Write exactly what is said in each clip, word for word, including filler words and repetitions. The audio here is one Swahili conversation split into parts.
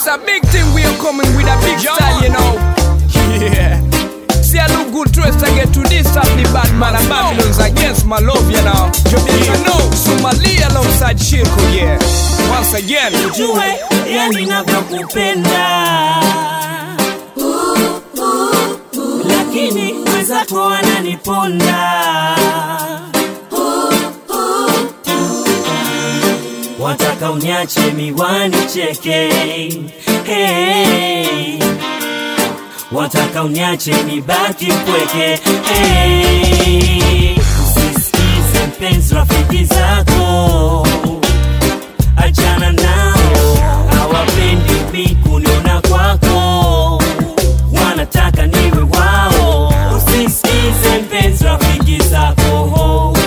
It's a big thing, we are coming with a big style, you know. Yeah. See, I look good dressed, I get to this up the bad man and Babylon's against my love, you know. You know, Somalia alongside Shirko, yeah. Once again, ujue, yani navyokupenda, lakini wenzako wananiponda. Wataka uniache miwani cheke, hey. Wataka uniache nibaki mpweke, hey. Usisikize mpenzi rafiki zako, achana nao, hawapendi mikuniona kwako, wanataka niwe wao. Usisikize mpenzi rafiki zako,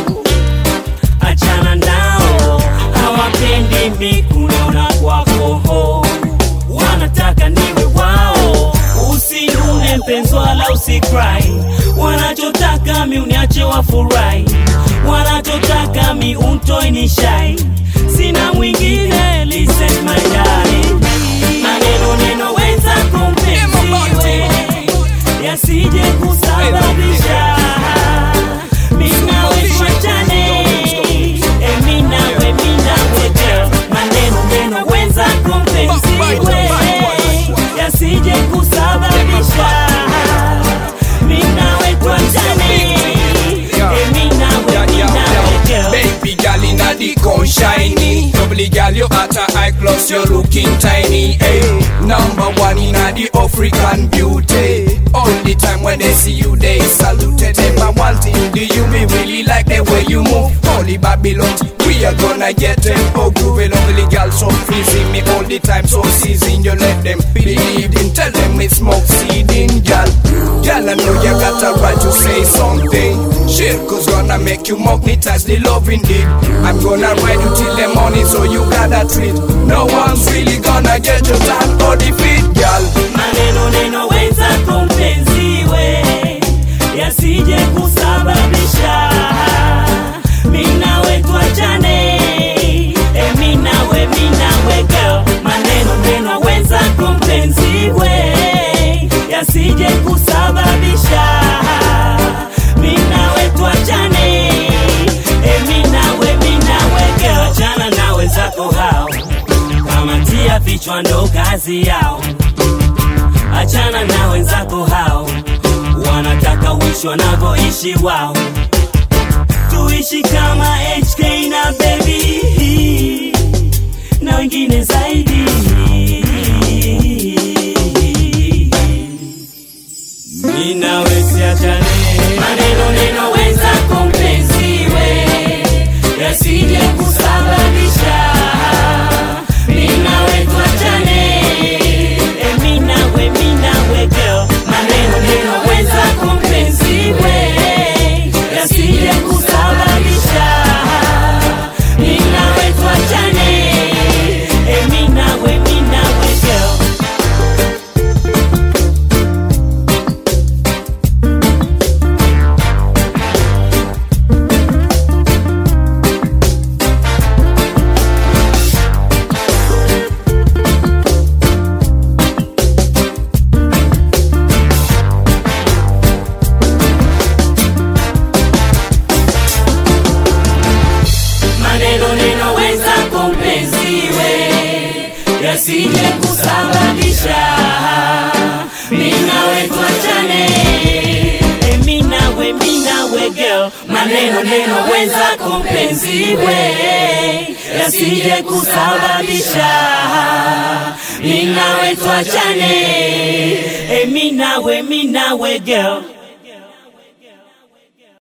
achana nao, hawapendi mikuniona kwako, wanataka niwe wao. Usinune mpenzi wala usikrai, wanachotaka mi uniache wafurahi, wanachotaka mi untoi ni shy, sina mwingine, listen my darling. Maneno neno wenza kumpenziwe, yasije kusababisha mina wechwachane, e mina we mina we girl. Maneno neno wenza kumpenziwe, yasije kusababisha mina wechwachane, e mina we mina we girl. Baby girl inna the con shiny, doubly girl you at a high class, you looking tiny. Hey, number one inna the African beauty. All the time when they see you they salute them. I want you, do you me really like the way you move? Holy Babylon, we are gonna get them. Oh groovy lovely girl, so pleasing me all the time, so seizing. You let them believe in, tell them it's smoke seeding, girl. Girl, I know you got a right to say something. Shirko's gonna make you magnetize the love indeed. I'm gonna ride you till the morning, so you gotta treat. No one's really gonna get your time or defeat, girl. Maneno neno wenza kumpenziwe, yasije kusababisha mina we tuachane, e mina we mina we girl. Maneno neno wenza kumpenziwe, yasije kusababisha mina we tuachane, e mina we mina we girl. Achana na wenzako hao, kamatia vichwa ndo kazi yao. Achana na wenzako hao, wanataka uishi wanavyoishi wao. Tuishi kama H K na baby, na wengine zaidi. Mina wesi achane, maneno neno wenzako mpenziwe, yasije kusababisha mina we tuachane, e mina we mina we girl. Maneno neno wenzako mpenziwe, yasije kusababisha mina we tuachane, e mina we mina we girl. Maneno neno wenzako mpenziwe, yasije kusababisha mina we tuachane, e mina we mina we girl. Maneno neno wenzako mpenziwe, yasije kusababisha mina we tuachane, e mina we mina we girl.